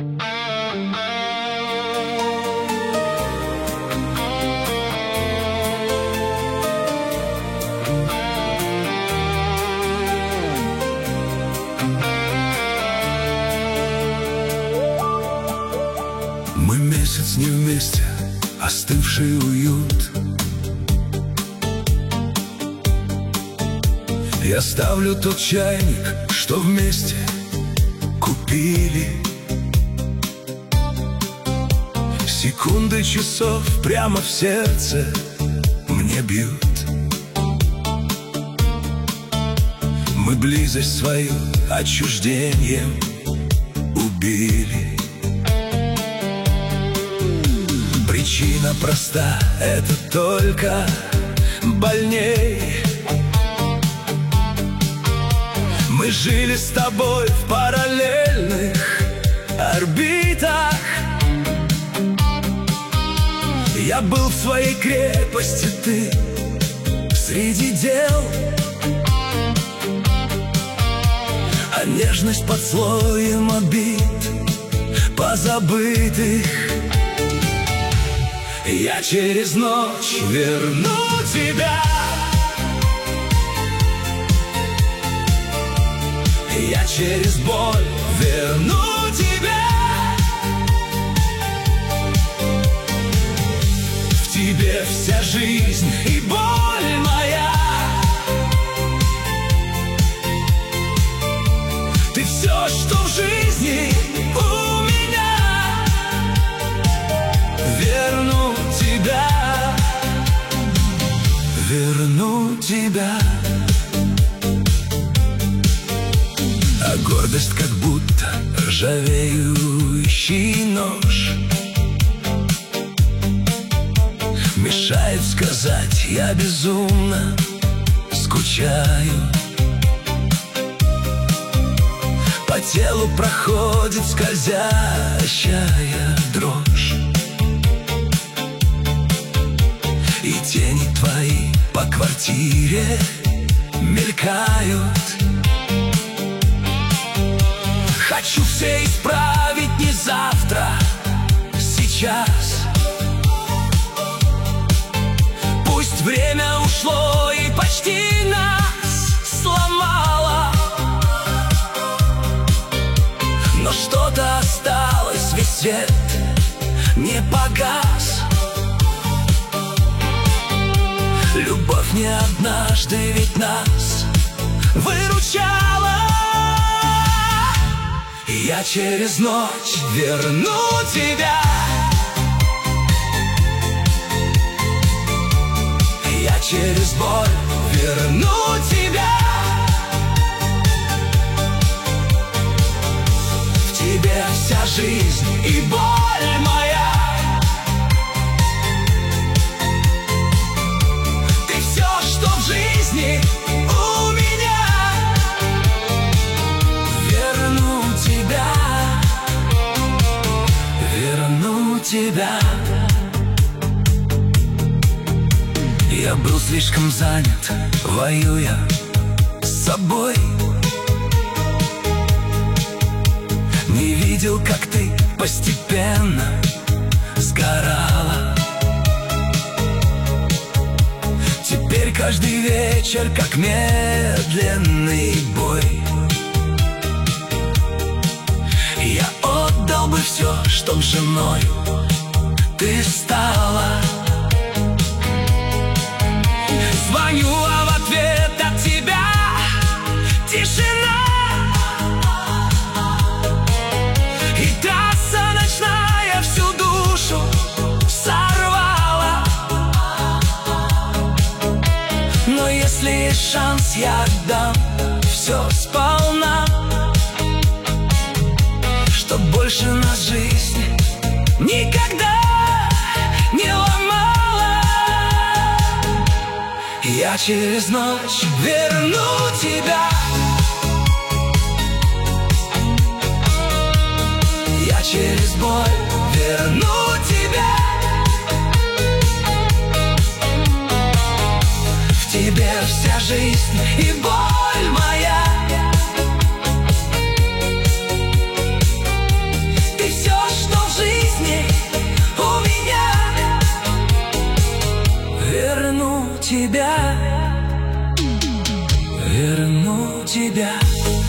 Мы месяц не вместе, остывший уют. Я ставлю тот чайник, что вместе купили. Секунды часов прямо в сердце мне бьют. Мы близость свою отчуждением убили. Причина проста, это только больней. Мы жили с тобой в параллельных орбитах. Я был в своей крепости, ты среди дел. А нежность под слоем обид позабытых. Я через ночь верну тебя. Я через боль верну тебя. В тебе вся жизнь и боль моя. Ты все, что в жизни у меня. Верну тебя. Верну тебя. А гордость как будто ржавеющий нож мешает сказать, я безумно скучаю. По телу проходит скользящая дрожь, и тени твои по квартире мелькают. Хочу все исправить не завтра, сейчас. Пусть время ушло и почти нас сломало, но что-то осталось, ведь свет не погас. Любовь не однажды ведь нас выручала. Я через ночь верну тебя. Я через боль верну тебя. В тебе вся жизнь и боль моя. Ты все, что в жизни у меня. Верну тебя. Верну тебя. Я был слишком занят, воюя с собой. Не видел, как ты постепенно сгорала. Теперь каждый вечер как медленный бой. Я отдал бы все, чтоб женою ты стала. Звоню, а в ответ от тебя тишина. И трасса ночная всю душу сорвала. Но если есть шанс, я отдам все сполна, чтоб больше нас жизнь никогда не ломала. Я через ночь верну тебя. Я через боль верну тебя. В тебе вся жизнь и боль моя. Ты тебя, верну тебя.